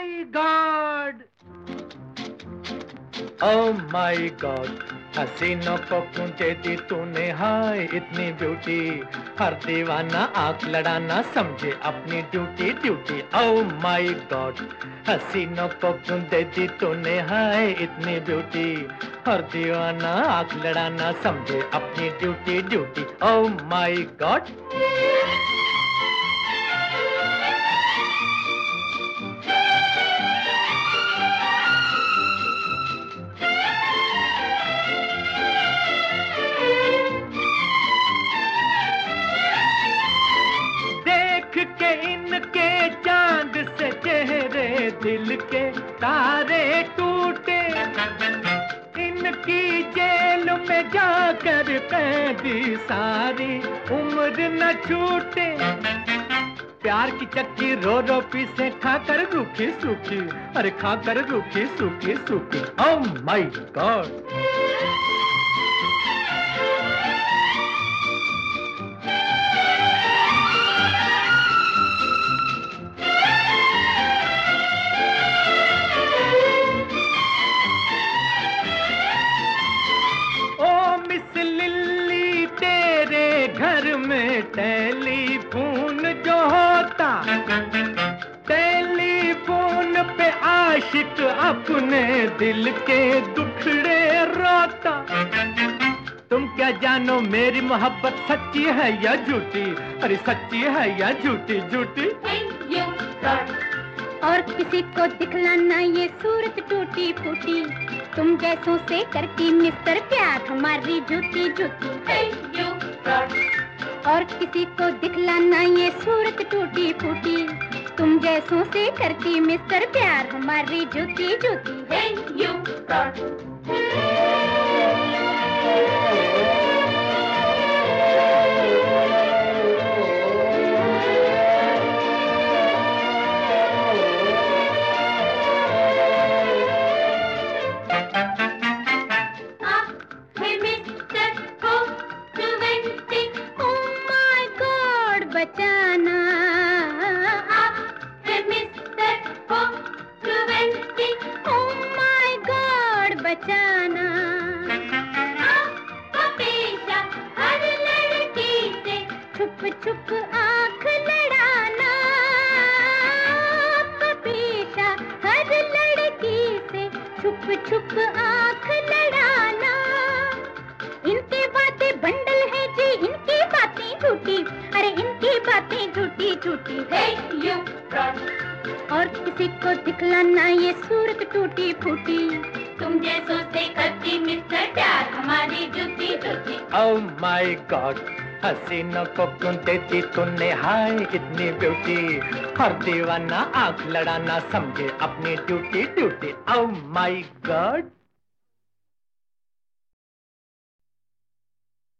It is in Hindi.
My god, oh my god, हसीनों को क्यों दे दी तूने हाय इतनी ब्यूटी, हर दीवाना आंख लड़ाना समझे अपनी duty duty. Oh my god, हसीनों को क्यों दे दी तूने हाय इतनी ब्यूटी, हर दीवाना आंख लड़ाना समझे अपनी duty duty. Oh my god. के इनके चांद से चेहरे दिल के तारे टूटे, इनकी जेल में जाकर कैदी सारी उम्र न छूटे। प्यार की चक्की रो रो पीसे खाकर रूखी सूखी, अरे खाकर रूखी सूखी सूखी। Oh my god. घर में टेलीफोन जो होता, टेलीफोन पे आशिक अपने दिल के दुखड़े रोता। तुम क्या जानो मेरी मोहब्बत सच्ची है या झूठी, अरे सच्ची है या झूठी झूठी। और किसी को दिखलाना ये सूरत टूटी फूटी, तुम जैसों से करती मिस्टर प्यार हमारी झूठी झूठी। और किसी को दिखलाना ये सूरत टूटी फूटी, तुम जैसों से करती मिस्टर प्यार हमारी झूठी झूठी। बचाना आप है मिस्टर 420, ओह माय गॉड बचाना। आपका पेशा हर लड़की से छुप छुप आंख लड़ाना, आपका पेशा हर लड़की से छुप छुप आंख लड़ाना। इनकी बातें बंडल है जी, इनकी बातें झूठी, अरे इनकी बातें झूठी झूठी। और किसी को दिखलाना ये सूरत टूटी फूटी, तुम जैसों से करती मिस्टर प्यार हमारी झूठी झूठी। ओह माय गॉड, हसीनों को क्यों देती तूने हाय इतनी ब्यूटी, हर दीवाना आंख लड़ाना समझे अपनी duty duty. Oh my God.